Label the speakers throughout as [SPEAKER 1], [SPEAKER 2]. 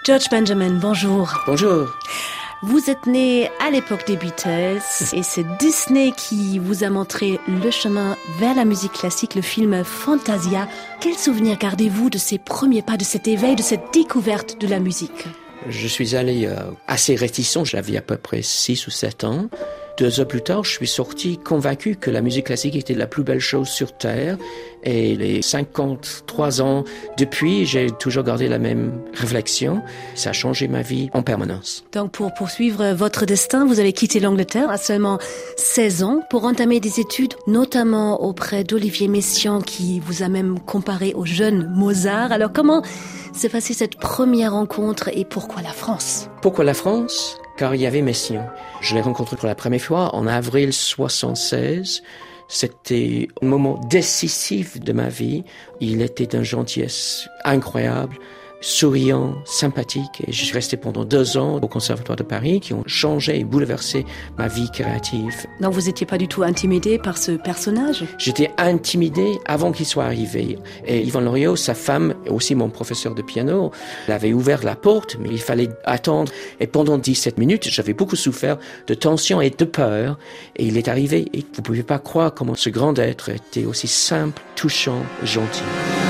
[SPEAKER 1] George Benjamin, bonjour.
[SPEAKER 2] Bonjour.
[SPEAKER 1] Vous êtes né à l'époque des Beatles et c'est Disney qui vous a montré le chemin vers la musique classique, le film Fantasia. Quel souvenir gardez-vous de ces premiers pas, de cet éveil, de cette découverte de la musique?
[SPEAKER 2] Je suis allé assez réticent, j'avais à peu près 6 ou 7 ans. 2 heures plus tard, je suis sorti convaincu que la musique classique était la plus belle chose sur Terre. Et les 53 ans depuis, j'ai toujours gardé la même réflexion. Ça a changé ma vie en permanence.
[SPEAKER 1] Donc pour poursuivre votre destin, vous avez quitté l'Angleterre à seulement 16 ans pour entamer des études, notamment auprès d'Olivier Messiaen qui vous a même comparé au jeune Mozart. Alors comment s'est passée cette première rencontre et pourquoi la France?
[SPEAKER 2] Pourquoi la France? Car il y avait Messiaen. Je l'ai rencontré pour la première fois en avril 76. C'était un moment décisif de ma vie. Il était d'une gentillesse incroyable, souriant, sympathique. Et je suis resté pendant 2 ans au Conservatoire de Paris qui ont changé et bouleversé ma vie créative.
[SPEAKER 1] Donc vous n'étiez pas du tout intimidé par ce personnage?
[SPEAKER 2] J'étais intimidé avant qu'il soit arrivé. Et Yvan Loriot, sa femme, et aussi mon professeur de piano, l'avait ouvert la porte, mais il fallait attendre. Et pendant 17 minutes, j'avais beaucoup souffert de tension et de peur. Et il est arrivé, et vous ne pouvez pas croire comment ce grand être était aussi simple, touchant, gentil.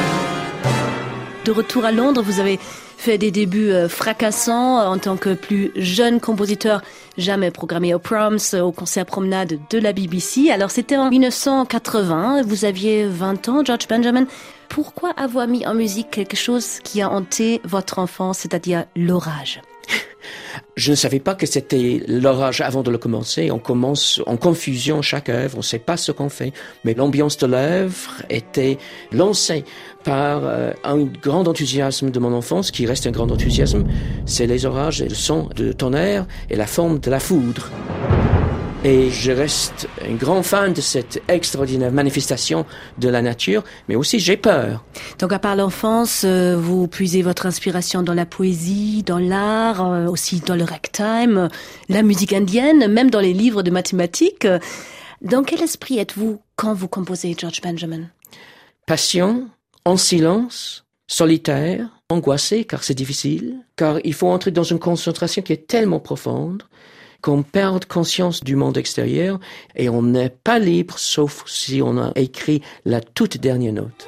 [SPEAKER 1] De retour à Londres, vous avez fait des débuts fracassants en tant que plus jeune compositeur jamais programmé au Proms, au concert promenade de la BBC. Alors c'était en 1980, vous aviez 20 ans, George Benjamin. Pourquoi avoir mis en musique quelque chose qui a hanté votre enfance, c'est-à-dire l'orage?
[SPEAKER 2] Je ne savais pas que c'était l'orage avant de le commencer. On commence en confusion chaque œuvre, on ne sait pas ce qu'on fait. Mais l'ambiance de l'œuvre était lancée par un grand enthousiasme de mon enfance, qui reste un grand enthousiasme. C'est les orages et le son de tonnerre et la forme de la foudre. Et je reste un grand fan de cette extraordinaire manifestation de la nature, mais aussi j'ai peur.
[SPEAKER 1] Donc à part l'enfance, vous puisez votre inspiration dans la poésie, dans l'art, aussi dans le ragtime, la musique indienne, même dans les livres de mathématiques. Dans quel esprit êtes-vous quand vous composez, George Benjamin?
[SPEAKER 2] Passion, en silence, solitaire, angoissé car c'est difficile, car il faut entrer dans une concentration qui est tellement profonde qu'on perd conscience du monde extérieur et on n'est pas libre sauf si on a écrit la toute dernière note.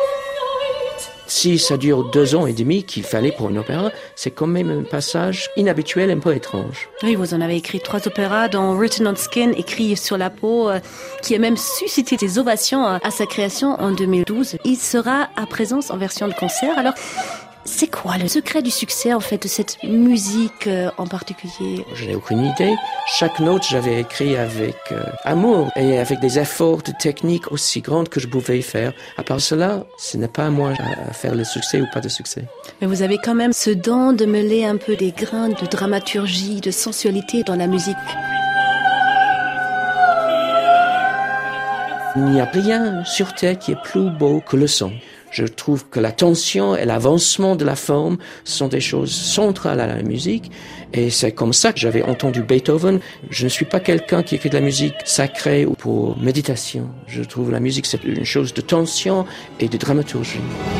[SPEAKER 2] Si ça dure 2 ans et demi qu'il fallait pour un opéra, c'est quand même un passage inhabituel, un peu étrange.
[SPEAKER 1] Oui, vous en avez écrit 3 opéras, dont Written on Skin, écrit sur la peau, qui a même suscité des ovations à sa création en 2012. Il sera à présence en version de concert. Alors, c'est quoi le secret du succès, en fait, de cette musique en particulier?
[SPEAKER 2] Je n'ai aucune idée. Chaque note, j'avais écrit avec amour et avec des efforts de technique aussi grands que je pouvais faire. À part cela, ce n'est pas à moi à faire le succès ou pas de succès.
[SPEAKER 1] Mais vous avez quand même ce don de mêler un peu des grains de dramaturgie, de sensualité dans la musique.
[SPEAKER 2] Il n'y a rien sur Terre qui est plus beau que le son. Je trouve que la tension et l'avancement de la forme sont des choses centrales à la musique. Et c'est comme ça que j'avais entendu Beethoven. Je ne suis pas quelqu'un qui écrit de la musique sacrée ou pour méditation. Je trouve que la musique, c'est une chose de tension et de dramaturgie.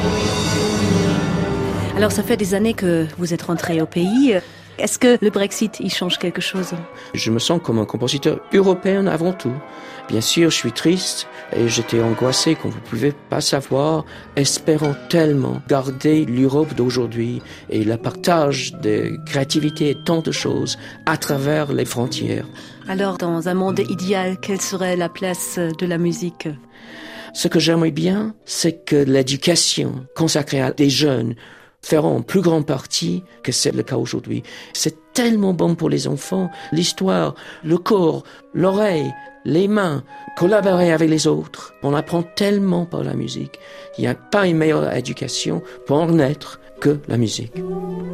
[SPEAKER 1] Alors, ça fait des années que vous êtes rentré au pays. Est-ce que le Brexit y change quelque chose?
[SPEAKER 2] Je me sens comme un compositeur européen avant tout. Bien sûr, je suis triste et j'étais angoissé, comme vous pouvez pas savoir, espérant tellement garder l'Europe d'aujourd'hui et le partage de créativité et tant de choses à travers les frontières.
[SPEAKER 1] Alors, dans un monde idéal, quelle serait la place de la musique?
[SPEAKER 2] Ce que j'aimerais bien, c'est que l'éducation consacrée à des jeunes feront en plus grande partie que c'est le cas aujourd'hui. C'est tellement bon pour les enfants. L'histoire, le corps, l'oreille, les mains, collaborer avec les autres. On apprend tellement par la musique. Il n'y a pas une meilleure éducation pour en être que la musique.